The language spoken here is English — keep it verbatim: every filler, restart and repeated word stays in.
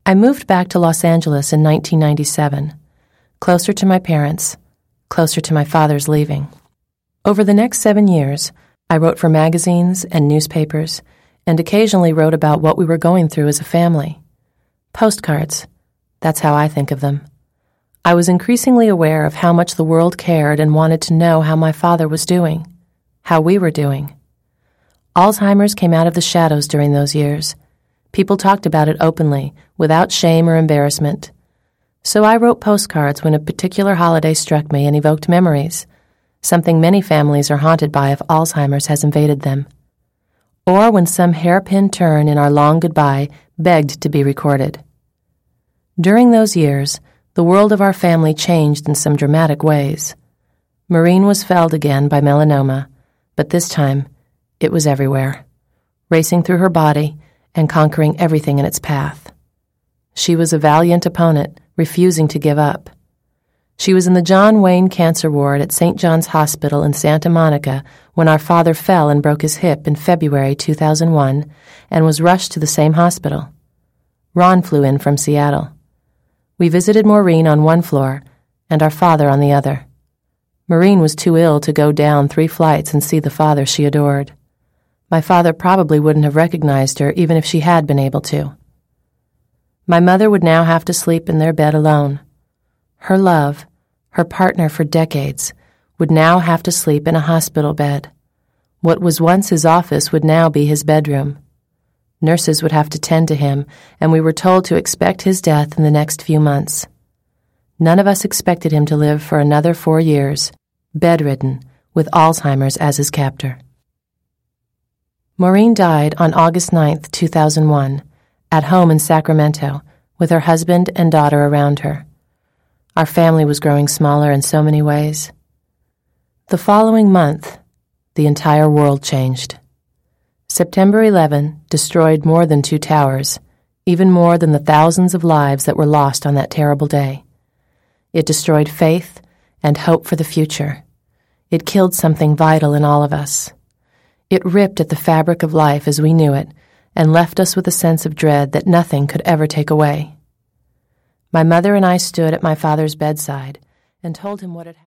I moved back to Los Angeles in nineteen ninety-seven, closer to my parents, closer to my father's leaving. Over the next seven years, I wrote for magazines and newspapers and occasionally wrote about what we were going through as a family. Postcards, that's how I think of them. I was increasingly aware of how much the world cared and wanted to know how my father was doing, how we were doing. Alzheimer's came out of the shadows during those years. People talked about it openly, without shame or embarrassment. So I wrote postcards when a particular holiday struck me and evoked memories, something many families are haunted by if Alzheimer's has invaded them. Or when some hairpin turn in our long goodbye begged to be recorded. During those years, the world of our family changed in some dramatic ways. Maureen was felled again by melanoma, but this time it was everywhere, racing through her body and conquering everything in its path. She was a valiant opponent, refusing to give up. She was in the John Wayne Cancer Ward at Saint John's Hospital in Santa Monica when our father fell and broke his hip in February two thousand one and was rushed to the same hospital. Ron flew in from Seattle. We visited Maureen on one floor and our father on the other. Maureen was too ill to go down three flights and see the father she adored. My father probably wouldn't have recognized her even if she had been able to. My mother would now have to sleep in their bed alone. Her love, her partner for decades, would now have to sleep in a hospital bed. What was once his office would now be his bedroom. Nurses would have to tend to him, and we were told to expect his death in the next few months. None of us expected him to live for another four years, bedridden, with Alzheimer's as his captor. Maureen died on August ninth, two thousand one, at home in Sacramento, with her husband and daughter around her. Our family was growing smaller in so many ways. The following month, the entire world changed. September eleventh destroyed more than two towers, even more than the thousands of lives that were lost on that terrible day. It destroyed faith and hope for the future. It killed something vital in all of us. It ripped at the fabric of life as we knew it and left us with a sense of dread that nothing could ever take away. My mother and I stood at my father's bedside and told him what had happened.